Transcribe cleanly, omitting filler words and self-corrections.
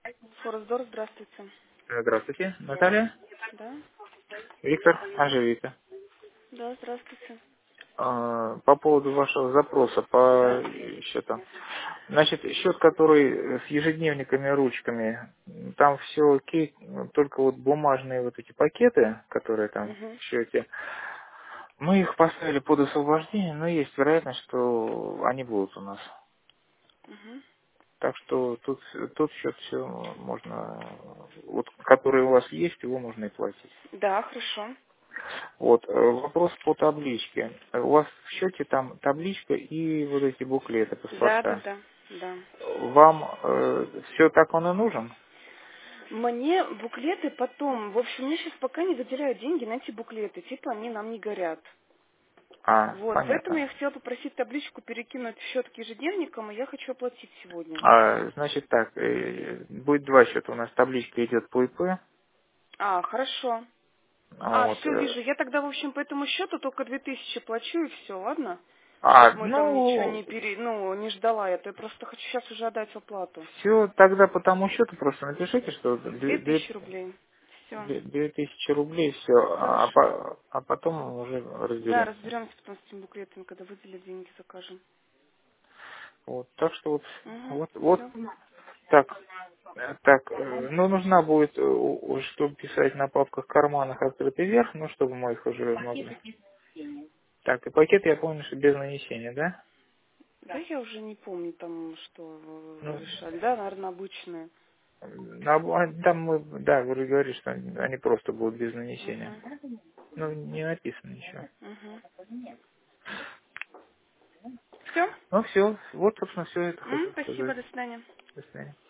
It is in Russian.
Форсдор, здравствуйте. Здравствуйте, Наталья. Да? Виктор, Анжелика. Да, здравствуйте. По поводу вашего запроса по счету. Значит, счет, который с ежедневниками, ручками, там все окей, только вот бумажные вот эти пакеты, которые там Угу. в счете, мы их поставили под освобождение, но есть вероятность, что они будут у нас. Угу. Так что тут счет все можно, вот который у вас есть, его можно и платить. Да, хорошо. Вот, вопрос по табличке. У вас в счете там табличка и вот эти буклеты, Да, да, паспорта. да, да. Вам все так он и нужен? Мне буклеты потом, в общем, мне сейчас пока не выделяют деньги на эти буклеты, типа они нам не горят. Вот, поэтому Понятно. я хотела попросить табличку перекинуть в счет к ежедневникам, и я хочу оплатить сегодня. Значит так, будет два счета. У нас табличка идет по ИП. А, хорошо. А, Вот. все, вижу. Я тогда, в общем, по этому счету только 2000 плачу, и все, ладно? Чтобы мы там ничего Ну, не ждала я, то я просто хочу сейчас уже отдать оплату. все тогда по тому счету просто напишите, что 2000 рублей. Все. 2000 рублей, все, Хорошо. а потом мы уже Да, разберемся. разберемся потом с этими буклетами, когда выделят деньги, закажем. Вот, так что вот, Угу. вот Все. так. Так, ну нужна будет, чтобы писать на папках карманах открытый верх, ну чтобы мы их уже могли. Так, и пакет я помню, что без нанесения, да? Да я уже не помню там, что вы Ну, решали. Да, наверное, обычные. там мы, да, вы же говорите, что они просто будут без нанесения. Угу. Ну, не написано ничего. Угу. Все? Ну все, вот, собственно, все это хотел Спасибо, сказать. до свидания. До свидания.